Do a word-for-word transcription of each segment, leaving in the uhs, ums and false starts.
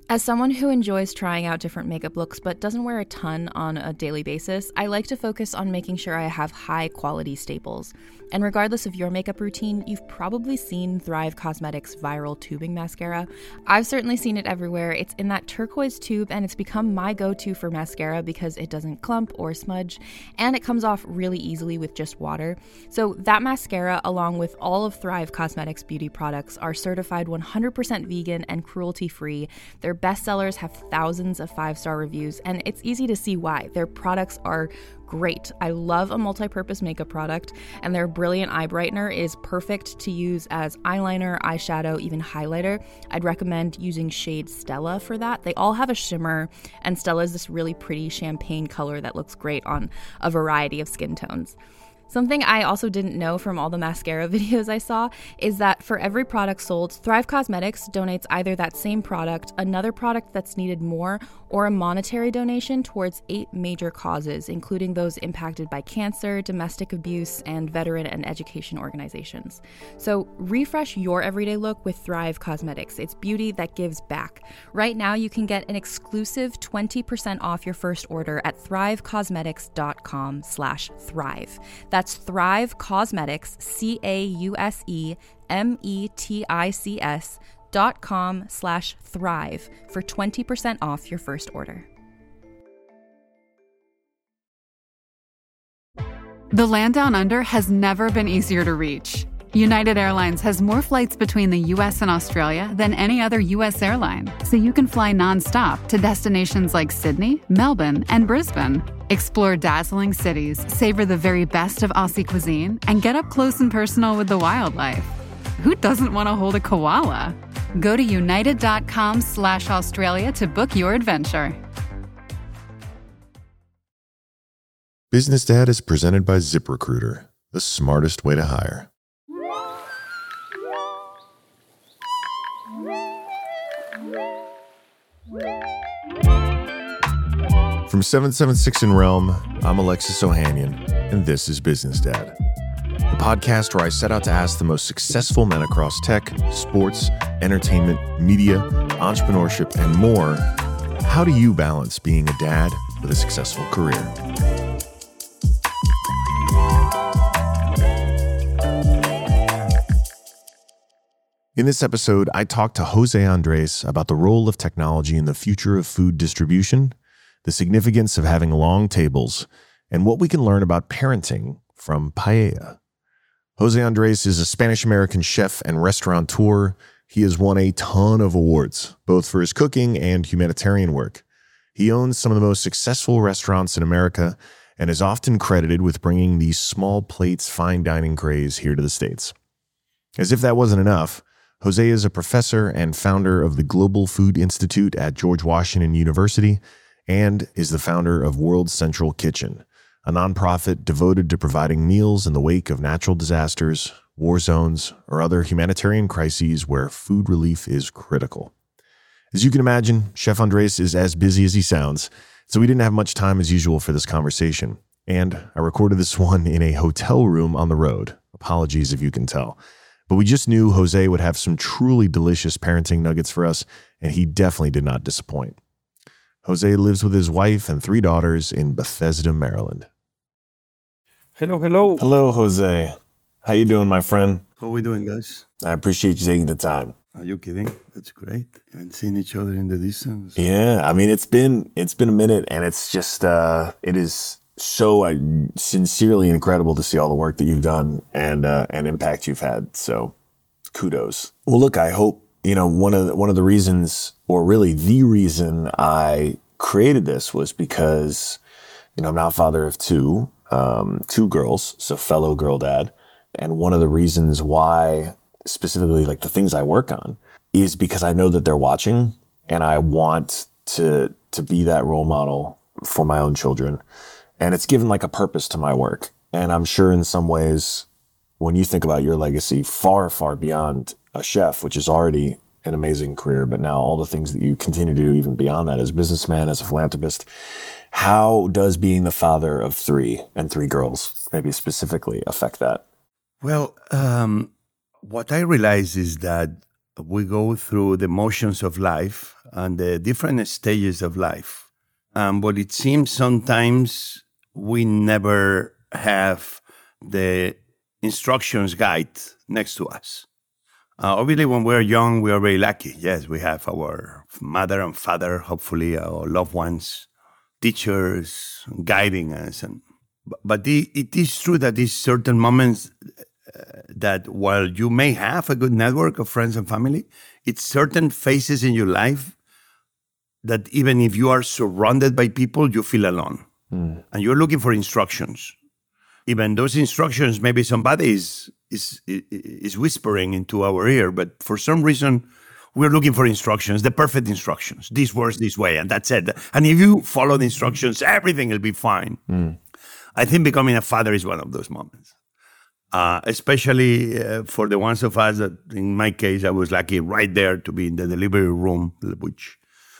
As someone who enjoys trying out different makeup looks but doesn't wear a ton on a daily basis, I like to focus on making sure I have high quality staples. And regardless of your makeup routine, you've probably seen Thrive Causemetics Viral Tubing Mascara. I've certainly seen it everywhere. It's in that turquoise tube and it's become my go-to for mascara because it doesn't clump or smudge and it comes off really easily with just water. So that mascara, along with all of Thrive Causemetics beauty products, are certified one hundred percent vegan and cruelty-free. Their bestsellers have thousands of five-star reviews and it's easy to see why. Their products are great. I love a multi-purpose makeup product, and their brilliant eye brightener is perfect to use as eyeliner, eyeshadow, even highlighter. I'd recommend using shade Stella for that. They all have a shimmer, and Stella is this really pretty champagne color that looks great on a variety of skin tones. Something I also didn't know from all the mascara videos I saw is that for every product sold, Thrive Causemetics donates either that same product, another product that's needed more, or a monetary donation towards eight major causes, including those impacted by cancer, domestic abuse, and veteran and education organizations. So refresh your everyday look with Thrive Causemetics. It's beauty that gives back. Right now, you can get an exclusive twenty percent off your first order at thrivecausemetics.com slash thrive. That's Thrive Causemetics, C A U S E M E T I C S dot com slash thrive for twenty percent off your first order. The land down under has never been easier to reach. United Airlines has more flights between the U S and Australia than any other U S airline, so you can fly nonstop to destinations like Sydney, Melbourne, and Brisbane. Explore dazzling cities, savor the very best of Aussie cuisine, and get up close and personal with the wildlife. Who doesn't want to hold a koala? Go to united.com slash Australia to book your adventure. Business Dad is presented by ZipRecruiter, the smartest way to hire. From seven seven six in Realm, I'm Alexis Ohanian, and this is Business Dad, the podcast where I set out to ask the most successful men across tech, sports, entertainment, media, entrepreneurship, and more, how do you balance being a dad with a successful career? In this episode, I talked to Jose Andres about the role of technology in the future of food distribution, the significance of having long tables, and what we can learn about parenting from paella. Jose Andres is a Spanish-American chef and restaurateur. He has won a ton of awards, both for his cooking and humanitarian work. He owns some of the most successful restaurants in America and is often credited with bringing the small plates fine dining craze here to the States. As if that wasn't enough, Jose is a professor and founder of the Global Food Institute at George Washington University and is the founder of World Central Kitchen, a nonprofit devoted to providing meals in the wake of natural disasters, war zones, or other humanitarian crises where food relief is critical. As you can imagine, Chef Andres is as busy as he sounds, so we didn't have much time as usual for this conversation, and I recorded this one in a hotel room on the road. Apologies if you can tell. But we just knew Jose would have some truly delicious parenting nuggets for us, and he definitely did not disappoint. Jose lives with his wife and three daughters in Bethesda, Maryland. Hello, hello. Hello, Jose. How you doing, my friend? How are we doing, guys? I appreciate you taking the time. Are you kidding? That's great. And seeing each other in the distance. Yeah, I mean, it's been it's been a minute, and it's just uh, it is so uh, sincerely incredible to see all the work that you've done and uh, and impact you've had. So, kudos. Well, look, I hope you know one of the, one of the reasons, or really the reason, I created this was because you know I'm now a father of two, um, two girls, so fellow girl dad, and one of the reasons why, specifically, like the things I work on, is because I know that they're watching, and I want to to be that role model for my own children. And it's given like a purpose to my work. And I'm sure in some ways, when you think about your legacy, far, far beyond a chef, which is already an amazing career, but now all the things that you continue to do even beyond that as a businessman, as a philanthropist, how does being the father of three and three girls maybe specifically affect that? Well, um, what I realize is that we go through the motions of life and the different stages of life. Um, but it seems sometimes we never have the instructions guide next to us. Uh, obviously, when we're young, we are very lucky. Yes, we have our mother and father, hopefully our loved ones, teachers guiding us. And But it, it is true that these certain moments uh, that while you may have a good network of friends and family, it's certain phases in your life that even if you are surrounded by people, you feel alone. Mm. And you're looking for instructions. Even those instructions, maybe somebody is, is, is whispering into our ear, but for some reason, we're looking for instructions, the perfect instructions. This works this way, and that's it. And if you follow the instructions, everything will be fine. Mm. I think becoming a father is one of those moments, uh, especially uh, for the ones of us that, in my case, I was lucky right there to be in the delivery room, which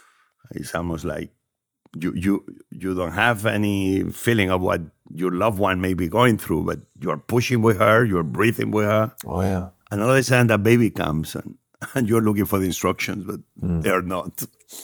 is almost like you you you don't have any feeling of what your loved one may be going through, but you're pushing with her, you're breathing with her. Oh, yeah. And all of a sudden, that baby comes, and, and you're looking for the instructions, but mm. they're not.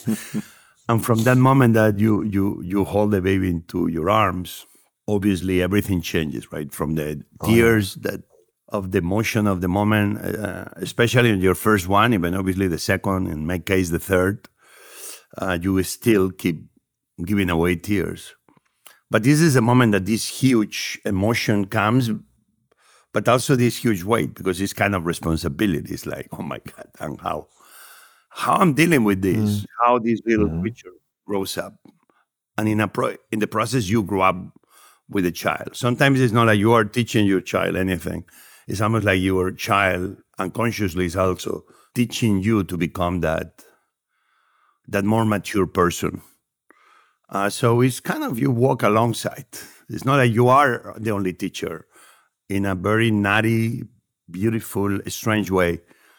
And from that moment that you you you hold the baby into your arms, obviously everything changes, right? From the tears oh, yeah. that of the emotion of the moment, uh, especially in your first one, even obviously the second, in my case the third, uh, you will still keep giving away tears. But this is a moment that this huge emotion comes, but also this huge weight, because it's kind of responsibility. It's like, oh my God, and how how I'm dealing with this, mm. how this little mm. creature grows up. And in a pro- in the process, you grow up with a child. Sometimes it's not like you are teaching your child anything. It's almost like your child unconsciously is also teaching you to become that, that more mature person. Uh, so it's kind of you walk alongside. It's not like you are the only teacher. In a very naughty, beautiful, strange way,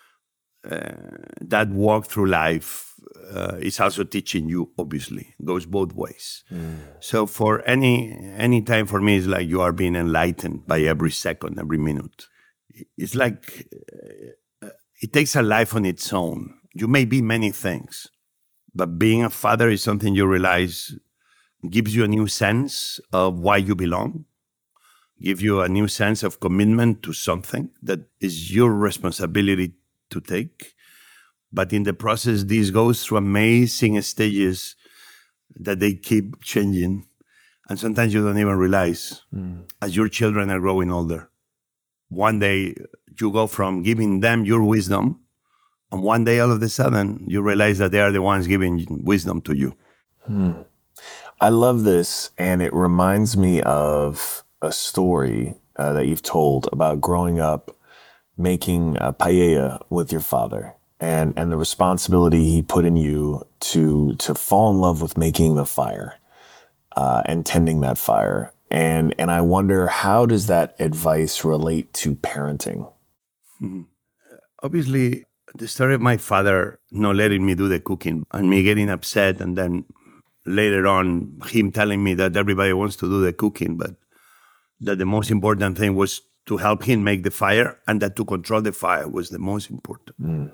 uh, that walk through life uh, is also teaching you, obviously. It goes both ways. Mm. So for any any time for me, it's like you are being enlightened by every second, every minute. It's like uh, it takes a life on its own. You may be many things, but being a father is something you realize gives you a new sense of why you belong, give you a new sense of commitment to something that is your responsibility to take. But in the process, this goes through amazing stages that they keep changing. And sometimes you don't even realize mm. as your children are growing older. One day you go from giving them your wisdom, and one day all of a sudden you realize that they are the ones giving wisdom to you. Hmm. I love this, and it reminds me of a story uh, that you've told about growing up making a paella with your father, and, and the responsibility he put in you to to fall in love with making the fire uh, and tending that fire. And and I wonder, how does that advice relate to parenting? Mm-hmm. Obviously, the story of my father not letting me do the cooking and me getting upset, and then later on him telling me that everybody wants to do the cooking, but that the most important thing was to help him make the fire, and that to control the fire was the most important. Mm.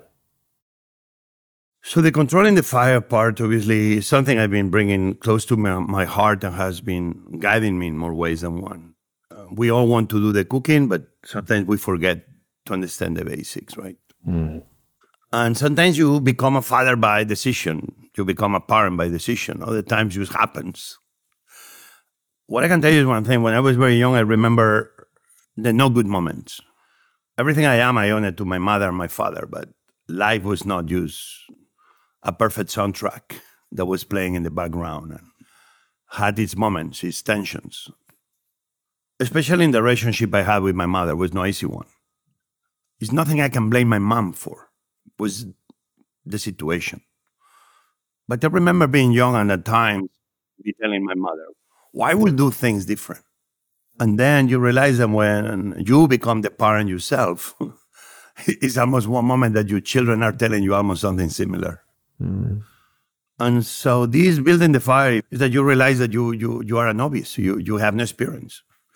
So the controlling the fire part, obviously, is something I've been bringing close to my, my heart and has been guiding me in more ways than one. Uh, we all want to do the cooking, but sometimes we forget to understand the basics, right? Mm. And sometimes you become a father by decision. You become a parent by decision. Other times it happens. What I can tell you is one thing. When I was very young, I remember the no good moments. Everything I am, I owe it to my mother and my father, but life was not just a perfect soundtrack that was playing in the background and had its moments, its tensions. Especially in the relationship I had with my mother, was no easy one. It's nothing I can blame my mom for. It was the situation. But I remember being young and at times be telling my mother, why would do things different? And then you realize that when you become the parent yourself, it's almost one moment that your children are telling you almost something similar. Mm. And so this building the fire is that you realize that you you you are a novice. You you have no experience.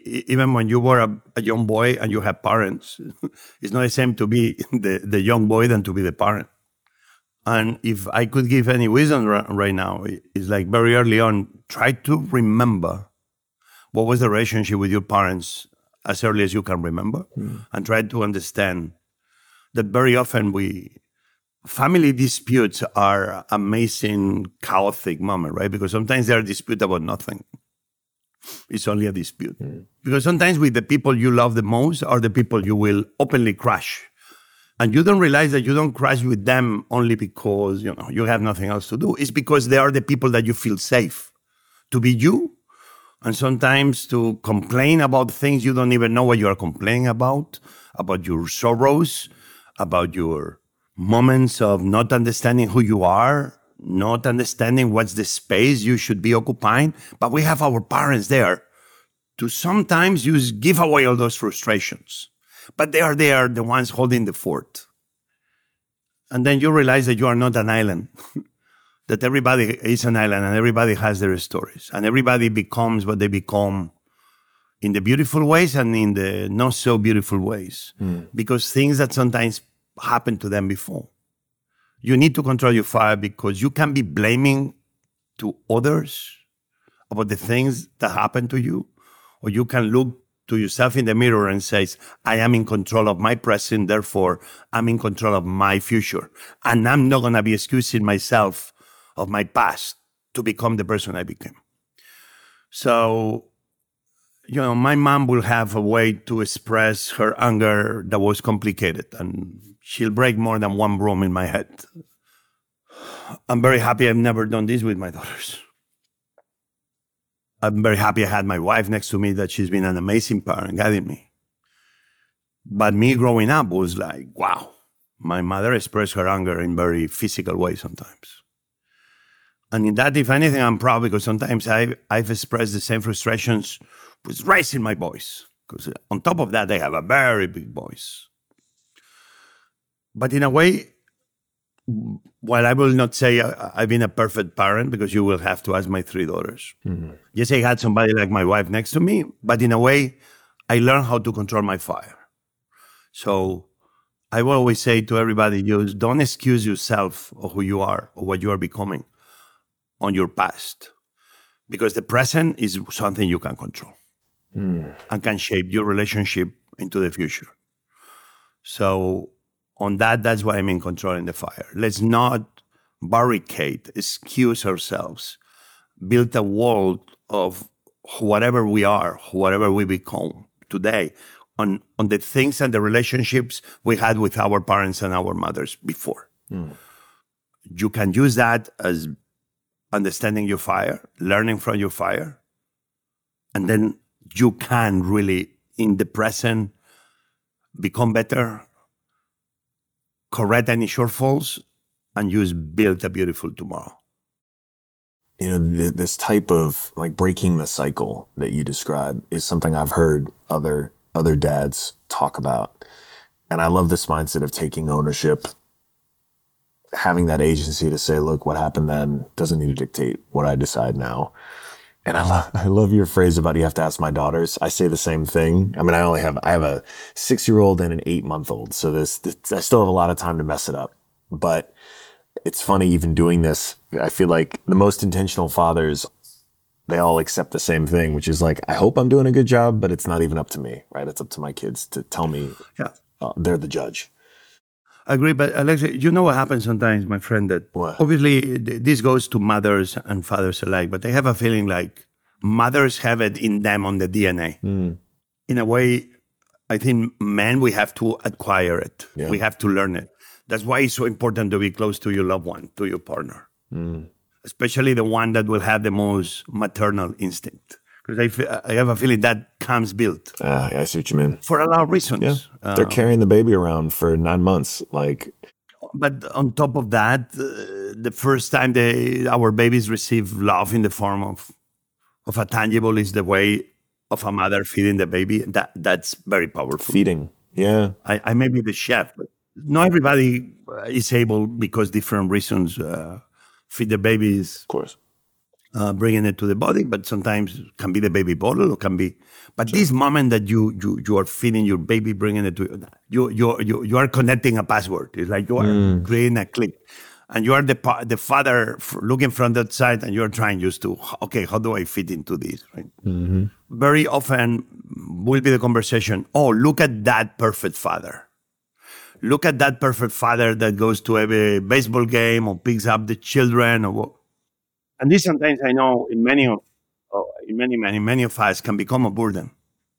e- even when you were a, a young boy and you have parents, it's not the same to be the, the young boy than to be the parent. And if I could give any wisdom right now, it's like very early on, try to remember what was the relationship with your parents as early as you can remember, mm. and try to understand that very often we, family disputes are amazing, chaotic moment, right? Because sometimes they're dispute about nothing. It's only a dispute. Mm. Because sometimes with the people you love the most are the people you will openly crush. And you don't realize that you don't crash with them only because, you know, you have nothing else to do. It's because they are the people that you feel safe to be you. And sometimes to complain about things you don't even know what you are complaining about, about your sorrows, about your moments of not understanding who you are, not understanding what's the space you should be occupying. But we have our parents there to sometimes just give away all those frustrations. But they are there, the ones holding the fort. And then you realize that you are not an island, that everybody is an island and everybody has their stories. And everybody becomes what they become in the beautiful ways and in the not so beautiful ways. Mm. Because things that sometimes happened to them before. You need to control your fire because you can be blaming to others about the things that happen to you, or you can look to yourself in the mirror and says, I am in control of my present, therefore I'm in control of my future. And I'm not going to be excusing myself of my past to become the person I became. So, you know, my mom will have a way to express her anger that was complicated, and she'll break more than one broom in my head. I'm very happy I've never done this with my daughters. I'm very happy I had my wife next to me, that she's been an amazing parent guiding me. But me growing up was like, wow, my mother expressed her anger in very physical ways sometimes. And in that, if anything, I'm proud because sometimes I've, I've expressed the same frustrations with raising my voice. Because on top of that, I have a very big voice. But in a way, while I will not say I've been a perfect parent, because you will have to ask my three daughters. Mm-hmm. Yes, I had somebody like my wife next to me, but in a way, I learned how to control my fire. So I will always say to everybody, you don't excuse yourself of who you are or what you are becoming on your past, because the present is something you can control mm. and can shape your relationship into the future. So on that, that's why I'm in controlling the fire. Let's not barricade, excuse ourselves, build a wall of whatever we are, whatever we become today, on, on the things and the relationships we had with our parents and our mothers before. Mm. You can use that as understanding your fire, learning from your fire, and then you can really, in the present, become better, correct any shortfalls, and just build a beautiful tomorrow. You know, th- this type of like breaking the cycle that you describe is something I've heard other other dads talk about. And I love this mindset of taking ownership, having that agency to say, look, what happened then doesn't need to dictate what I decide now. And I love, I love your phrase about you have to ask my daughters. I say the same thing. I mean, I only have, I have a six-year-old and an eight-month-old. So this, this, I still have a lot of time to mess it up. But it's funny, even doing this, I feel like the most intentional fathers, they all accept the same thing, which is like, I hope I'm doing a good job, but it's not even up to me, right? It's up to my kids to tell me yeah. uh, they're the judge. I agree, but Alexei, you know what happens sometimes, my friend, that what? Obviously this goes to mothers and fathers alike, but I have a feeling like mothers have it in them on the D N A. Mm. In a way, I think men, we have to acquire it. Yeah. We have to learn it. That's why it's so important to be close to your loved one, to your partner, mm. especially the one that will have the most maternal instinct. Because I, feel, I have a feeling that comes built. Uh, I see what you mean. For a lot of reasons. Yeah. Uh, They're carrying the baby around for nine months. Like, But on top of that, uh, the first time they, our babies receive love in the form of, of a tangible is the way of a mother feeding the baby. That That's very powerful. Feeding, yeah. I, I may be the chef, but not everybody is able, because different reasons, uh, feed the babies. Of course. uh, bringing it to the body, but sometimes it can be the baby bottle, or can be. But sure. This moment that you you you are feeding your baby, bringing it to you, you you you are connecting a password. It's like you are mm. creating a click, and you are the the father looking from that side, and you are trying just to okay, how do I fit into this? Right. Mm-hmm. Very often will be the conversation. Oh, look at that perfect father. Look at that perfect father that goes to every baseball game or picks up the children. Or, and this sometimes I know in many of, oh, in many, many, many of us can become a burden.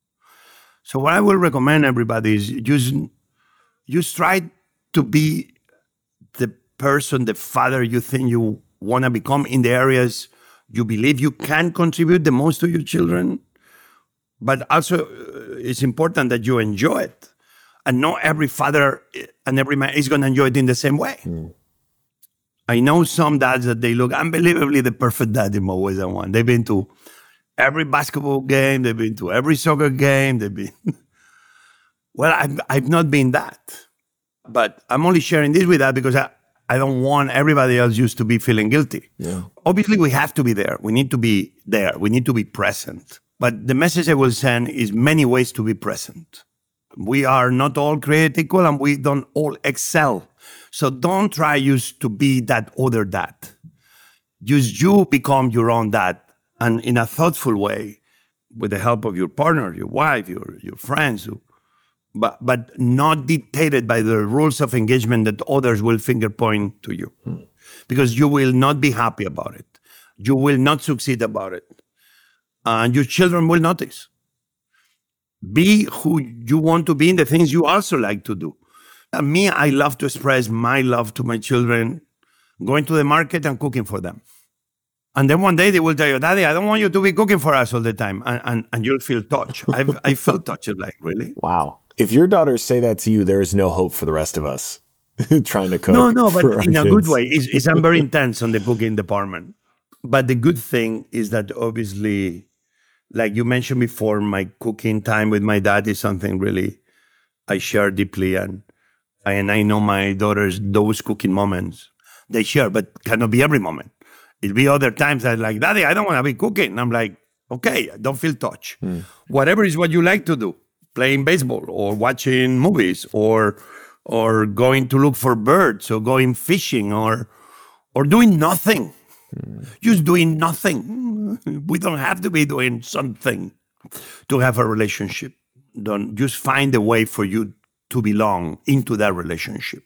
So what I will recommend everybody is just, just try to be the person, the father you think you want to become in the areas you believe you can contribute the most to your children. But also it's important that you enjoy it. And not every father and every man is going to enjoy it in the same way. Mm. I know some dads that they look unbelievably the perfect dad in more ways than one. They've been to every basketball game. They've been to every soccer game. They've been... well, I've, I've not been that. But I'm only sharing this with that because I, I don't want everybody else used to be feeling guilty. Yeah. Obviously, we have to be there. We need to be there. We need to be present. But the message I will send is many ways to be present. We are not all created equal and we don't all excel. So don't try just to be that other dad. Just you become your own dad, and in a thoughtful way, with the help of your partner, your wife, your, your friends, but, but not dictated by the rules of engagement that others will finger point to you. Hmm. Because you will not be happy about it. You will not succeed about it. And your children will notice. Be who you want to be in the things you also like to do. And me, I love to express my love to my children, going to the market and cooking for them. And then one day they will tell you, Daddy, I don't want you to be cooking for us all the time. And and, and you'll feel touched. I've, I felt touched, like, really? Wow. If your daughters say that to you, there is no hope for the rest of us trying to cook. No, no, but in a kids. good way. It's, it's, I'm very intense on the cooking department. But the good thing is that obviously, like you mentioned before, my cooking time with my dad is something really I share deeply. And, and I know my daughters, those cooking moments, they share, but cannot be every moment. It'll be other times that like, Daddy, I don't want to be cooking. And I'm like, okay, don't feel touched. Mm. Whatever is what you like to do, playing baseball or watching movies or or going to look for birds or going fishing or or doing nothing. Mm. Just doing nothing. We don't have to be doing something to have a relationship. Don't just find a way for you to belong into that relationship.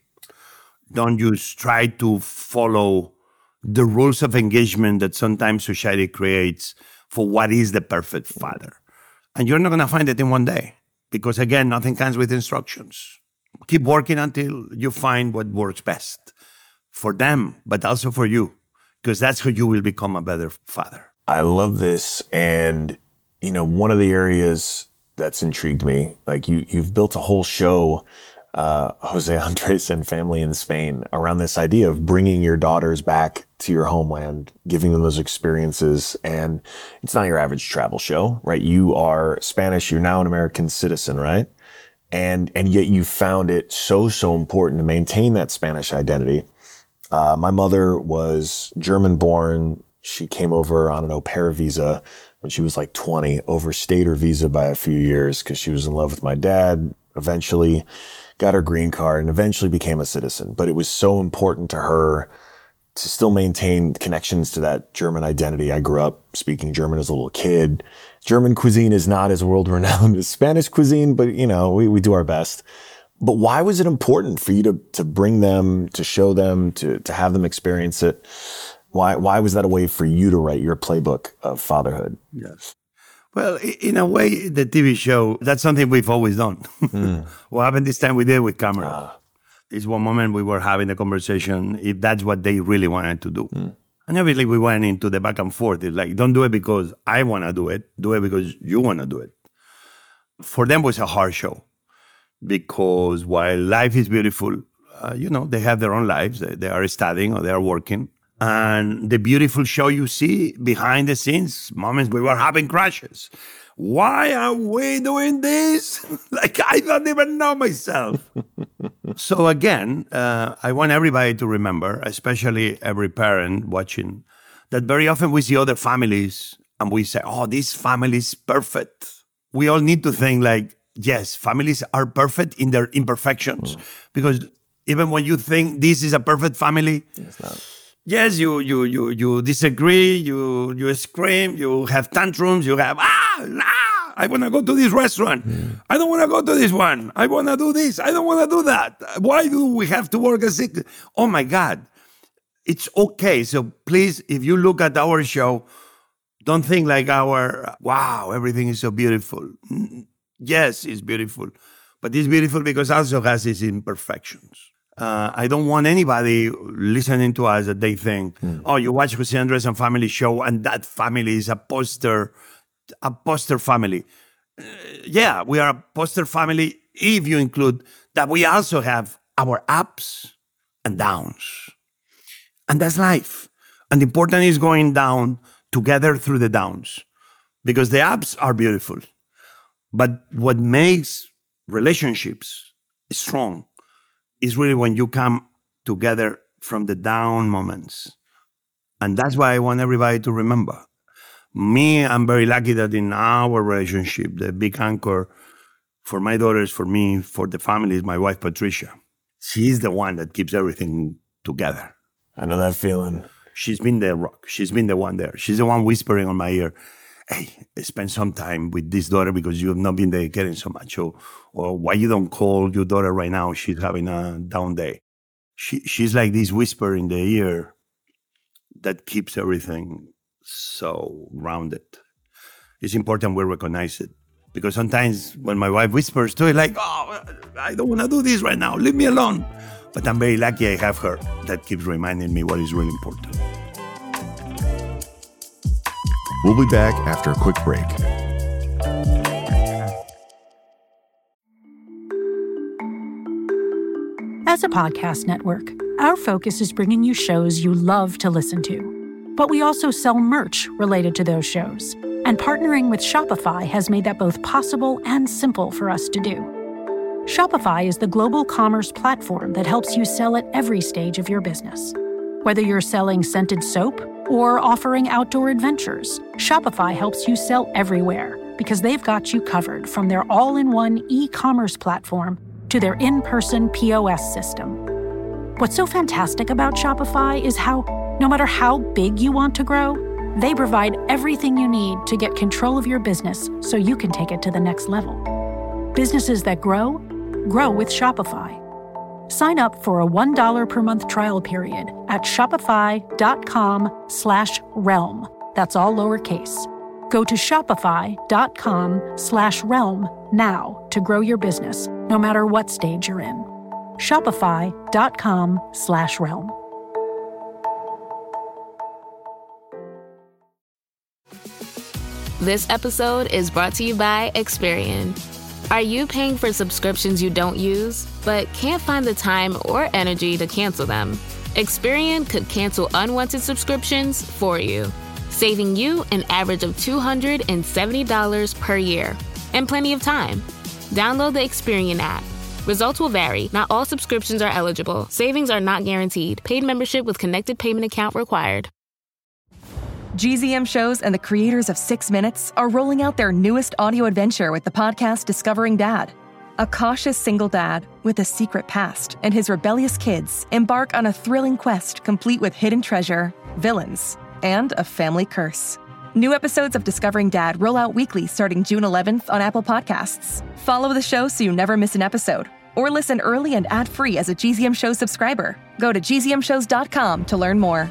Don't just try to follow the rules of engagement that sometimes society creates for what is the perfect father. And you're not going to find it in one day because, again, nothing comes with instructions. Keep working until you find what works best for them, but also for you, because that's how you will become a better father. I love this. And, you know, one of the areas that's intrigued me, like you, you've built a whole show, uh, Jose Andres and family in Spain, around this idea of bringing your daughters back to your homeland, giving them those experiences. And it's not your average travel show, right? You are Spanish. You're now an American citizen, right? And, and yet you found it so, so important to maintain that Spanish identity. Uh, my mother was German born. She came over on an au pair visa when she was like twenty, overstayed her visa by a few years because she was in love with my dad, eventually got her green card and eventually became a citizen. But it was so important to her to still maintain connections to that German identity. I grew up speaking German as a little kid. German cuisine is not as world-renowned as Spanish cuisine, but, you know, we, we do our best. But why was it important for you to to bring them, to show them, to to have them experience it? Why why was that a way for you to write your playbook of fatherhood? Yes. Well, in a way, the T V show, that's something we've always done. Mm. What happened this time we did with camera. Ah. It's one moment we were having a conversation if that's what they really wanted to do. Mm. And obviously we went into the back and forth. It's like, don't do it because I want to do it. Do it because you want to do it. For them, it was a hard show because while life is beautiful, uh, you know, they have their own lives. They, they are studying or they are working. And the beautiful show you see behind the scenes, moments we were having crashes. Why are we doing this? Like, I don't even know myself. So again, uh, I want everybody to remember, especially every parent watching, that very often we see other families and we say, oh, this family is perfect. We all need to think like, yes, families are perfect in their imperfections. Mm. Because even when you think this is a perfect family, it's not. Yes, you you you you disagree, you you scream, you have tantrums, you have, ah, ah, I want to go to this restaurant. Mm. I don't want to go to this one. I want to do this. I don't want to do that. Why do we have to work as sick? Oh, my God. It's okay. So please, if you look at our show, don't think like our, wow, everything is so beautiful. Yes, it's beautiful. But it's beautiful because it also has its imperfections. Uh, I don't want anybody listening to us that they think, mm. oh, you watch Jose Andres and Family Show and that family is a poster, a poster family. Uh, yeah, we are a poster family if you include that we also have our ups and downs. And that's life. And the important is going down together through the downs because the ups are beautiful. But what makes relationships strong is really when you come together from the down moments. And that's why I want everybody to remember. Me, I'm very lucky that in our relationship, the big anchor for my daughters, for me, for the family is my wife, Patricia. She's the one that keeps everything together. I know that feeling. She's been the rock. She's been the one there. She's the one whispering on my ear, hey, spend some time with this daughter because you have not been dedicating so much. Or, or why you don't call your daughter right now? She's having a down day. She, she's like this whisper in the ear that keeps everything so rounded. It's important we recognize it. Because sometimes when my wife whispers to it, like, oh, I don't want to do this right now. Leave me alone. But I'm very lucky I have her that keeps reminding me what is really important. We'll be back after a quick break. As a podcast network, our focus is bringing you shows you love to listen to. But we also sell merch related to those shows. And partnering with Shopify has made that both possible and simple for us to do. Shopify is the global commerce platform that helps you sell at every stage of your business. Whether you're selling scented soap or offering outdoor adventures, Shopify helps you sell everywhere because they've got you covered from their all-in-one e-commerce platform to their in-person P O S system. What's so fantastic about Shopify is how, no matter how big you want to grow, they provide everything you need to get control of your business so you can take it to the next level. Businesses that grow, grow with Shopify. Sign up for a one dollar per month trial period at shopify.com slash realm. That's all lowercase. Go to shopify.com slash realm now to grow your business, no matter what stage you're in. Shopify.com slash realm. This episode is brought to you by Experian. Are you paying for subscriptions you don't use, but can't find the time or energy to cancel them? Experian could cancel unwanted subscriptions for you, saving you an average of two hundred seventy dollars per year and plenty of time. Download the Experian app. Results will vary. Not all subscriptions are eligible. Savings are not guaranteed. Paid membership with connected payment account required. G Z M Shows and the creators of Six Minutes are rolling out their newest audio adventure with the podcast Discovering Dad. A cautious single dad with a secret past and his rebellious kids embark on a thrilling quest complete with hidden treasure, villains, and a family curse. New episodes of Discovering Dad roll out weekly starting June eleventh on Apple Podcasts. Follow the show so you never miss an episode. Or listen early and ad-free as a G Z M Shows subscriber. Go to G Z M shows dot com to learn more.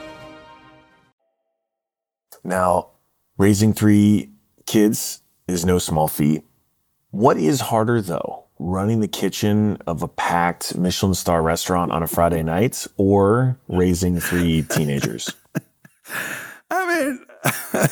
Now, raising three kids is no small feat. What is harder, though? Running the kitchen of a packed Michelin star restaurant on a Friday night or raising three teenagers? I mean,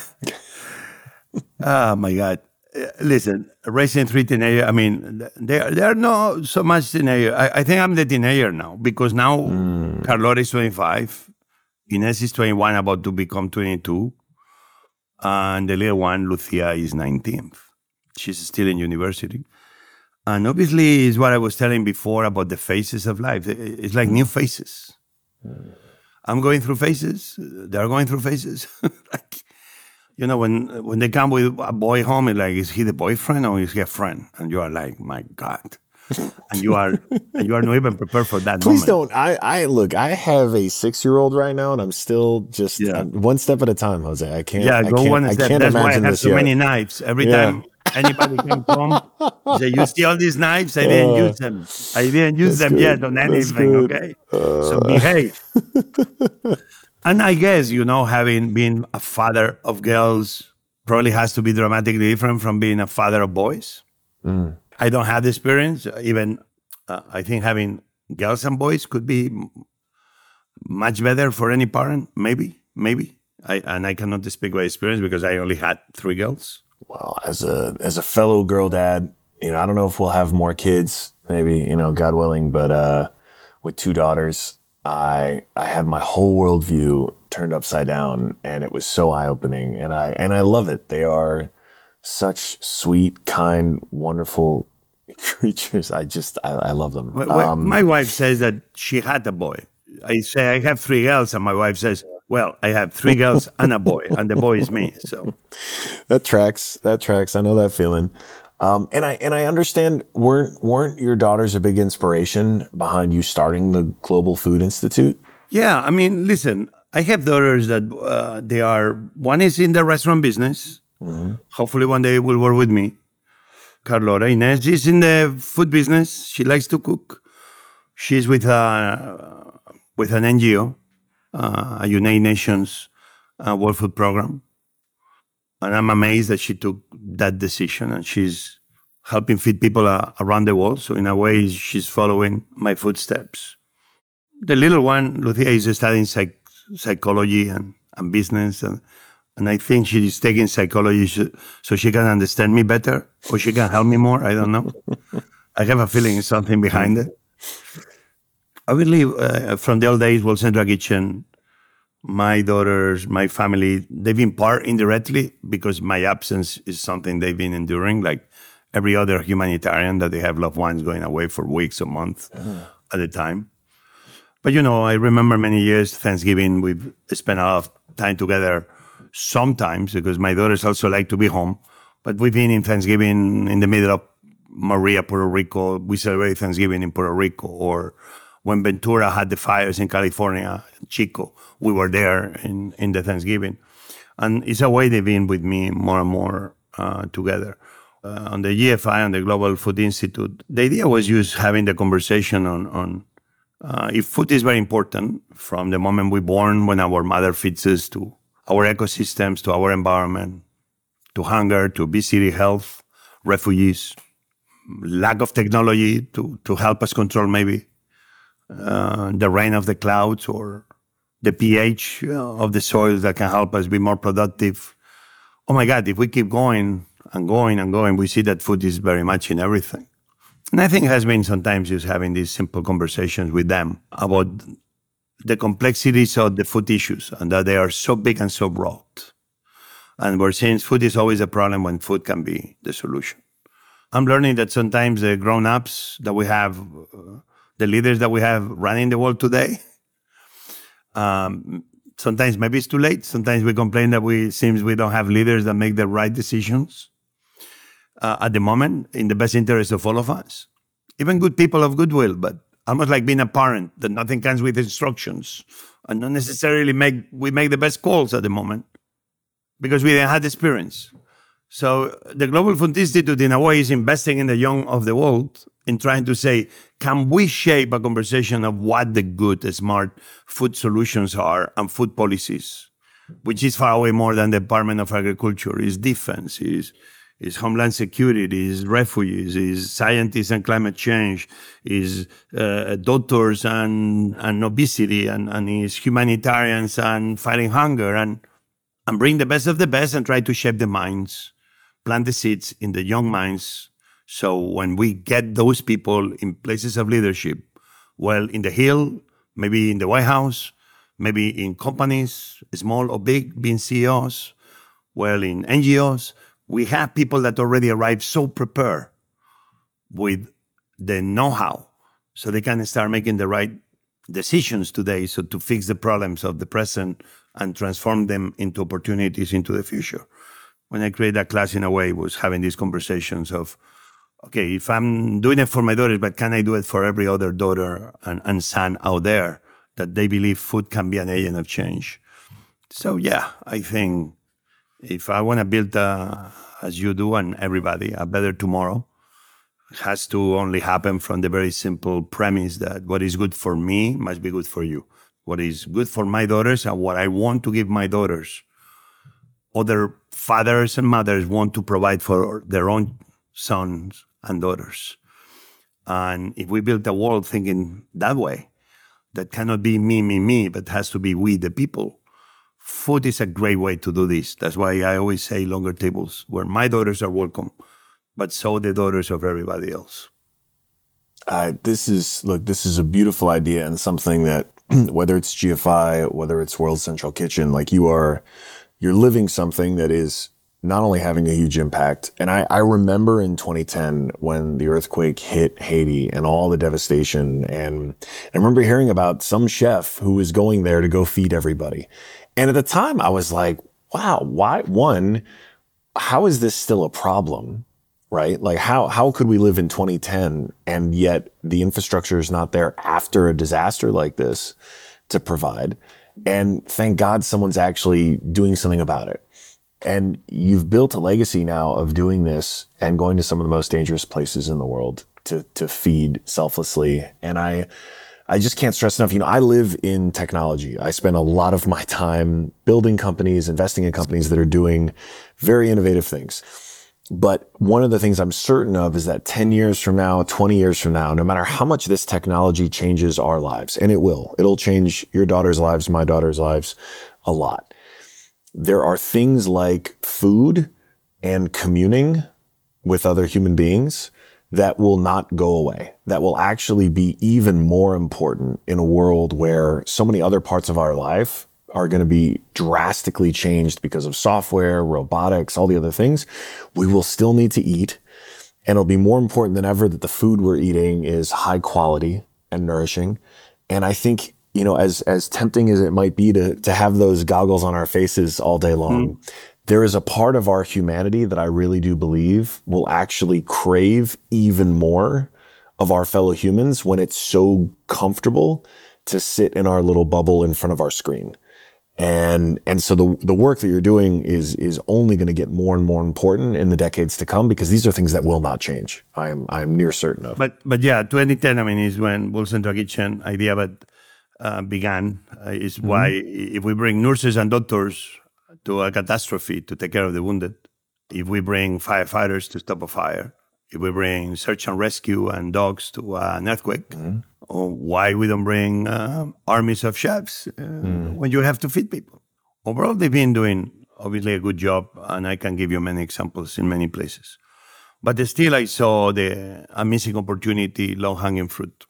oh my God. Listen, raising three teenagers, I mean, they're, they're not so much teenager. I, I think I'm the teenager now because now mm. Carlota is twenty-five, Ines is twenty-one, about to become twenty-two. And the little one, Lucia, is nineteen. She's still in university. And obviously, it's what I was telling before about the phases of life. It's like new phases. I'm going through phases. They're going through phases. Like, you know, when when they come with a boy home, it's like, is he the boyfriend or is he a friend? And you are like, my God. And you are and you are not even prepared for that Please moment. don't. I, I look, I have a six-year-old right now, and I'm still just Yeah. uh, one step at a time, Jose. I can't. Yeah, I go can't, one I step. can't That's why I imagine have this so yet. many knives. Every Yeah. time anybody comes home, say, you see all these knives? I didn't Uh, use them. I didn't use that's them good. yet on That's anything, good. okay? Uh, So behave. And I guess, you know, having been a father of girls probably has to be dramatically different from being a father of boys. Mm. I don't have the experience. Even uh, I think having girls and boys could be m- much better for any parent. Maybe, maybe. I, and I cannot speak by experience because I only had three girls. Well, as a as a fellow girl dad, you know, I don't know if we'll have more kids, maybe, you know, God willing, but uh, with two daughters, I I had my whole worldview turned upside down, and it was so eye opening, and I and I love it. They are such sweet, kind, wonderful creatures. I just I, I love them. Well, well, Um, my wife says that she had a boy. I say I have three girls, and my wife says, well, I have three girls and a boy, and the boy is me. So That tracks. That tracks. I know that feeling. Um, and I and I understand. weren't weren't your daughters a big inspiration behind you starting the Global Food Institute? yeah, I mean, listen, I have daughters that uh, they are, one is in the restaurant business. Mm-hmm. Hopefully one day will work with me. Carlota Inez is in the food business. She likes to cook. She's with a, with an N G O, uh, a United Nations uh, World Food Program. And I'm amazed that she took that decision, and she's helping feed people uh, around the world. So in a way, she's following my footsteps. The little one, Lucia, is studying psych- psychology and, and business. And, and I think she's taking psychology so, so she can understand me better, or she can help me more. I don't know. I have a feeling there's something behind it. I believe uh, from the old days, World Central Kitchen, my daughters, my family, they've been part indirectly because my absence is something they've been enduring, like every other humanitarian that they have loved ones going away for weeks or months uh. at a time. But, you know, I remember many years, Thanksgiving, we've spent a lot of time together sometimes because my daughters also like to be home. But we've been in Thanksgiving in the middle of Maria, Puerto Rico. We celebrate Thanksgiving in Puerto Rico. Or when Ventura had the fires in California, Chico, we were there in, in the Thanksgiving. And it's a way they've been with me more and more uh, together. Uh, on the G F I, on the Global Food Institute, the idea was just having the conversation on, on uh, if food is very important from the moment we're born, when our mother feeds us, to our ecosystems, to our environment, to hunger, to obesity, health, refugees, lack of technology to, to help us control maybe uh, the rain of the clouds or the pH of the soil that can help us be more productive. Oh my God, if we keep going and going and going, we see that food is very much in everything. And I think it has been sometimes just having these simple conversations with them about the complexities of the food issues and that they are so big and so broad. And we're saying food is always a problem when food can be the solution. I'm learning that sometimes the grown-ups that we have, uh, the leaders that we have running the world today, um, sometimes maybe it's too late. Sometimes we complain that we seems we don't have leaders that make the right decisions uh, at the moment in the best interest of all of us. Even good people of goodwill, but almost like being a parent, that nothing comes with instructions and not necessarily make we make the best calls at the moment because we didn't have the experience. So the Global Food Institute, in a way, is investing in the young of the world in trying to say, can we shape a conversation of what the good, smart food solutions are and food policies, which is far away more than the Department of Agriculture, is defense, is is homeland security, is refugees, is scientists and climate change, is uh, doctors and, and obesity, and, and is humanitarians and fighting hunger, and, and bring the best of the best and try to shape the minds, plant the seeds in the young minds. So when we get those people in places of leadership, well, in the Hill, maybe in the White House, maybe in companies, small or big, being C E Os, well, in N G Os, we have people that already arrive so prepared with the know-how so they can start making the right decisions today, so to fix the problems of the present and transform them into opportunities into the future. When I created that class, in a way, was having these conversations of, okay, if I'm doing it for my daughters, but can I do it for every other daughter and, and son out there that they believe food can be an agent of change? So yeah, I think if I want to build, a, as you do and everybody, a better tomorrow, it has to only happen from the very simple premise that what is good for me must be good for you. What is good for my daughters and what I want to give my daughters, other fathers and mothers want to provide for their own sons and daughters. And if we build a world thinking that way, that cannot be me, me, me, but has to be we, the people, food is a great way to do this. That's why I always say longer tables, where my daughters are welcome, but so the daughters of everybody else. Uh, this is, look, this is a beautiful idea and something that, whether it's G F I, whether it's World Central Kitchen, like you are, you're living something that is not only having a huge impact. And I, I remember in twenty ten when the earthquake hit Haiti and all the devastation. And I remember hearing about some chef who was going there to go feed everybody. And at the time I was like, wow, why, one, how is this still a problem? Right? Like how, how could we live in twenty ten and yet the infrastructure is not there after a disaster like this to provide? And thank God someone's actually doing something about it. And you've built a legacy now of doing this and going to some of the most dangerous places in the world to, to feed selflessly. And I, I just can't stress enough, you know, I live in technology. I spend a lot of my time building companies, investing in companies that are doing very innovative things. But one of the things I'm certain of is that ten years from now, twenty years from now, no matter how much this technology changes our lives, and it will, it'll change your daughter's lives, my daughter's lives a lot. There are things like food and communing with other human beings that will not go away, that will actually be even more important in a world where so many other parts of our life are going to be drastically changed because of software, robotics, all the other things. We will still need to eat. And it'll be more important than ever that the food we're eating is high quality and nourishing. And I think, you know, as, as tempting as it might be to, to have those goggles on our faces all day long, mm. there is a part of our humanity that I really do believe will actually crave even more of our fellow humans when it's so comfortable to sit in our little bubble in front of our screen. And, and so the, the work that you're doing is, is only going to get more and more important in the decades to come because these are things that will not change. I'm, I'm near certain of. But, but yeah, twenty ten, I mean, is when World Central Kitchen idea but, uh, began, uh, is mm-hmm. why if we bring nurses and doctors to a catastrophe to take care of the wounded, if we bring firefighters to stop a fire, if we bring search and rescue and dogs to uh, an earthquake, mm-hmm. or why we don't bring uh, armies of chefs uh, mm. when you have to feed people. Overall, they've been doing, obviously, a good job, and I can give you many examples in many places. But still, I saw the a missing opportunity, low-hanging fruit,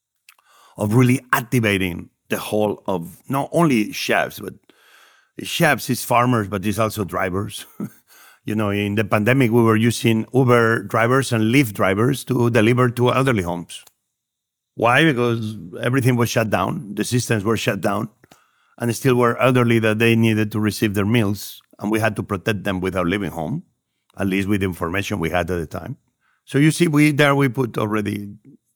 of really activating the whole of not only chefs, but chefs is farmers, but it's also drivers. You know, in the pandemic, we were using Uber drivers and Lyft drivers to deliver to elderly homes. Why? Because everything was shut down. The systems were shut down. And still were elderly that they needed to receive their meals. And we had to protect them with our living home, at least with the information we had at the time. So you see, we there we put already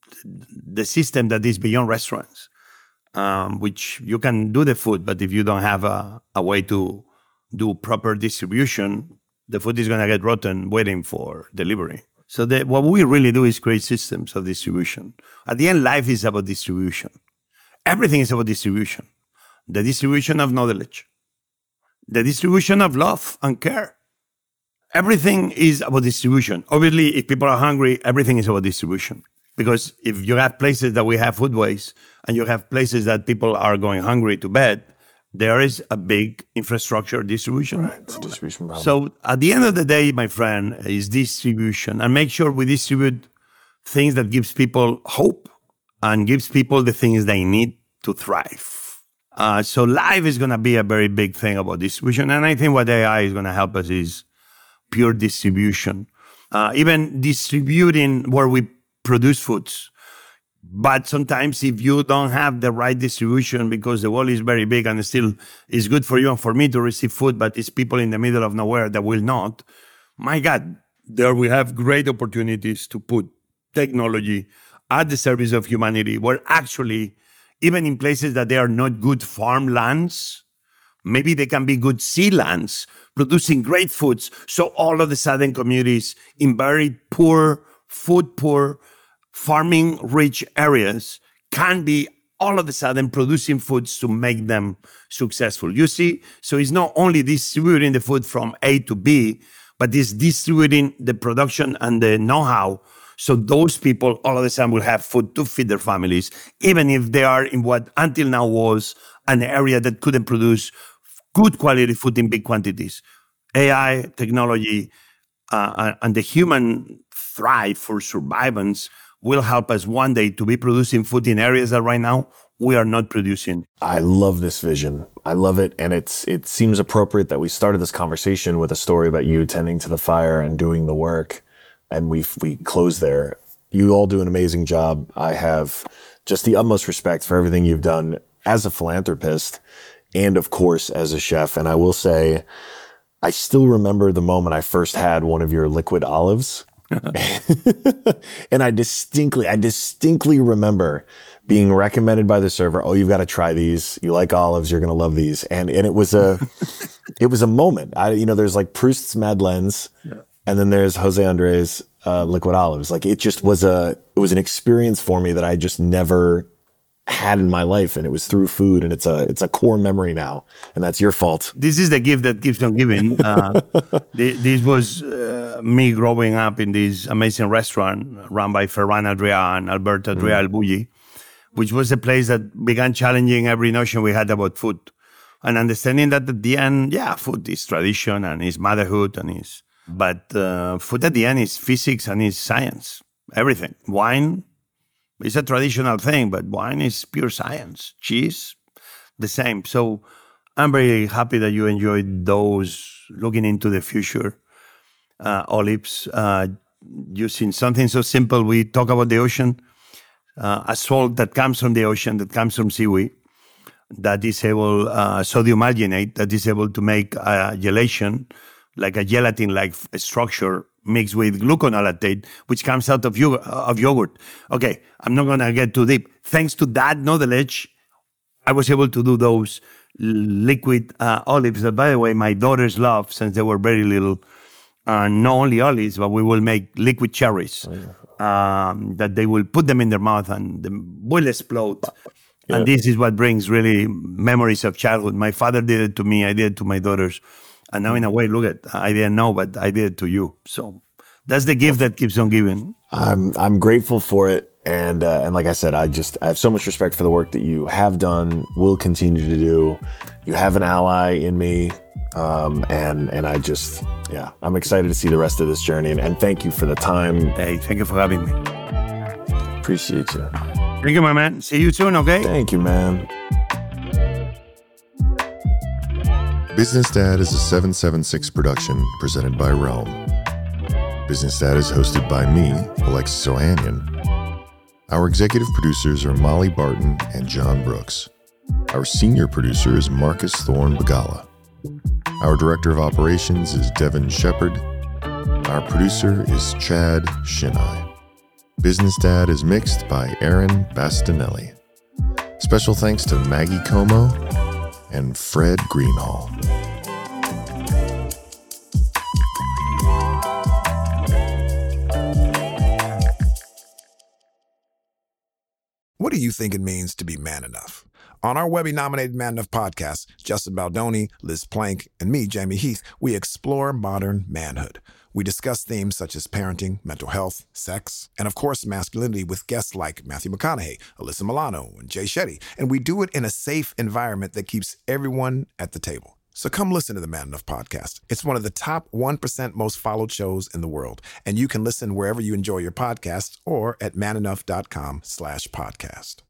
the system that is beyond restaurants, um, which you can do the food, but if you don't have a, a way to do proper distribution, the food is going to get rotten waiting for delivery. So the, what we really do is create systems of distribution. At the end, life is about distribution. Everything is about distribution. The distribution of knowledge. The distribution of love and care. Everything is about distribution. Obviously, if people are hungry, everything is about distribution. Because if you have places that we have food waste and you have places that people are going hungry to bed, there is a big infrastructure distribution. Right, it's a distribution problem. So at the end of the day, my friend, is distribution. And make sure we distribute things that gives people hope and gives people the things they need to thrive. Uh, so life is going to be a very big thing about distribution. And I think what A I is going to help us is pure distribution. Uh, even distributing where we produce foods. But sometimes if you don't have the right distribution because the world is very big and still it's good for you and for me to receive food, but it's people in the middle of nowhere that will not, my God, there we have great opportunities to put technology at the service of humanity, where actually, even in places that they are not good farmlands, maybe they can be good sea lands, producing great foods. So all of a sudden communities in very poor, food poor, farming rich areas can be all of a sudden producing foods to make them successful. You see, so it's not only distributing the food from A to B, but it's distributing the production and the know-how. So those people all of a sudden will have food to feed their families, even if they are in what until now was an area that couldn't produce good quality food in big quantities. A I, technology, uh, and the human thrive for survivance will help us one day to be producing food in areas that right now we are not producing. I love this vision. I love it. And it's it seems appropriate that we started this conversation with a story about you tending to the fire and doing the work. And we we close there. You all do an amazing job. I have just the utmost respect for everything you've done as a philanthropist and, of course, as a chef. And I will say, I still remember the moment I first had one of your liquid olives. And I distinctly, I distinctly remember being recommended by the server, oh, you've got to try these. You like olives, you're going to love these. And and it was a, it was a moment. I, you know, there's like Proust's Madeleines, yeah. And then there's Jose Andres' uh, liquid olives. Like it just was a, it was an experience for me that I just never had in my life, and it was through food, and it's a it's a core memory now, and that's your fault. This is the gift that keeps on giving. Uh, this was uh, me growing up in this amazing restaurant run by Ferran Adrià and Alberto Adrià mm. El Bulli, which was a place that began challenging every notion we had about food, and understanding that at the end, yeah, food is tradition and is motherhood and is, but uh, food at the end is physics and is science, everything. Wine. It's a traditional thing, but wine is pure science. Cheese, the same. So I'm very happy that you enjoyed those, looking into the future, uh, olives, uh, using something so simple. We talk about the ocean, uh, a salt that comes from the ocean, that comes from seaweed, that is able, uh, sodium alginate, that is able to make a gelation, like a gelatin-like structure, mixed with gluconolactate, which comes out of yogurt, of yogurt. Okay, I'm not going to get too deep. Thanks to that knowledge, I was able to do those liquid uh, olives that, by the way, my daughters love since they were very little. Uh, not only olives, but we will make liquid cherries oh, yeah. um, that they will put them in their mouth and they will explode. Yeah. And this is what brings really memories of childhood. My father did it to me. I did it to my daughters. And now, in a way, look at, I didn't know, but I did it to you. So that's the gift that keeps on giving. I'm I'm grateful for it. And uh, and like I said, I just I have so much respect for the work that you have done, will continue to do. You have an ally in me. Um, and and I just, yeah, I'm excited to see the rest of this journey. And, and thank you for the time. Hey, thank you for having me. Appreciate you. Thank you, my man. See you soon, okay? Thank you, man. Business Dad is a seven seven six production presented by Realm. Business Dad is hosted by me, Alexis Ohanian. Our executive producers are Molly Barton and John Brooks. Our senior producer is Marcus Thorne Bagala. Our director of operations is Devin Shepard. Our producer is Chad Shinai. Business Dad is mixed by Aaron Bastinelli. Special thanks to Maggie Como and Fred Greenhall. What do you think it means to be man enough? On our Webby-nominated Man Enough podcast, Justin Baldoni, Liz Plank, and me, Jamie Heath, we explore modern manhood. We discuss themes such as parenting, mental health, sex, and of course, masculinity with guests like Matthew McConaughey, Alyssa Milano, and Jay Shetty. And we do it in a safe environment that keeps everyone at the table. So come listen to the Man Enough podcast. It's one of the top one percent most followed shows in the world. And you can listen wherever you enjoy your podcasts or at manenough.com slash podcast.